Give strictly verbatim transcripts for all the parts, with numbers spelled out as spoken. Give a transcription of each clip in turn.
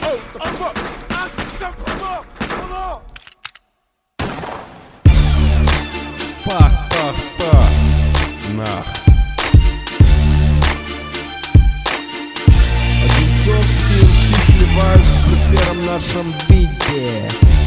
Пах, пах, пах. Нах. Одинцовские эм си сливаются при первом нашем виде.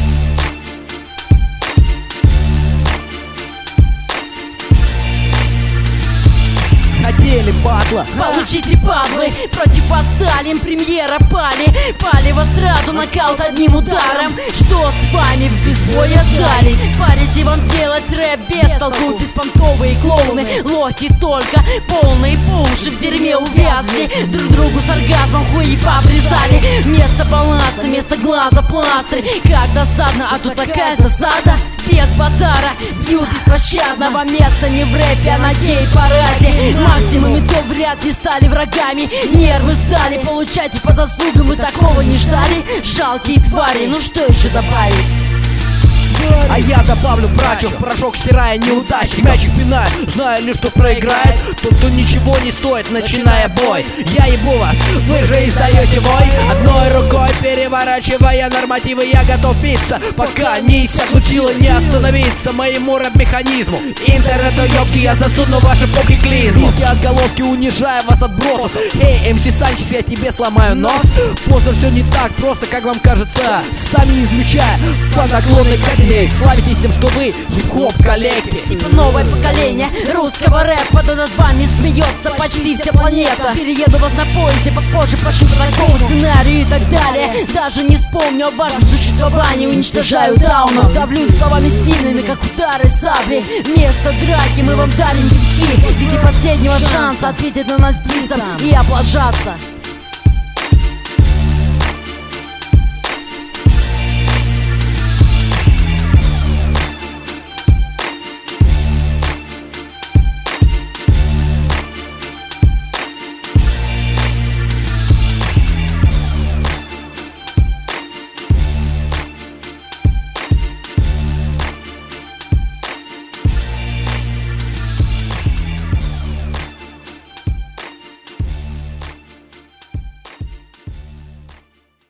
Хотели, падла, получите, падлы. Против вас Сталин, премьера пали. Пали вас сразу, нокаут одним ударом. Что с вами в безбой остались? Парите вам делать рэп без толку. Беспонтовые клоуны, лохи только полные по уши в дерьме увязли. Друг другу с оргазмом хуи пообрезали. Вместо баланса, вместо глаза пластырь. Как досадно, а тут такая засада. Без базара, бьют беспощадно. Вам место не в рэпе, а на гей-параде. Максимум метов вряд ли стали врагами. Нервы сдали, получайте по заслугам. Мы такого не ждали, жалкие твари. Ну что еще добавить? а я добавлю прачу, порошок стирая неудачник. Мячик пинаю, знаю лишь, что проиграет тот, кто ничего не стоит, начиная бой. Я ебу вас, вы же издаете вой. Одной рукой переворачивая нормативы, я готов биться, пока не иссякнут силы, не остановиться моему рэп-механизму. Интернет-уёбки, я засуну ваши попки клизму. Низкие отголоски, унижая вас отбросов. Эй, эм си Санчес, я тебе сломаю нос. Поздно, все не так просто, как вам кажется. Сами не замечая, по наклонной коте славитесь тем, что вы хип-хоп коллекти. Типа новое поколение русского рэпа, да над вами смеется почти вся планета. Перееду вас на поезде, попозже пошлю такого сценарию и так далее. Даже не вспомню о вашем существовании. Уничтожаю даунов, давлю их словами сильными, как удары сабли. Вместо драки мы вам дарим венки в виде последнего шанса ответить на нас дизом и облажаться.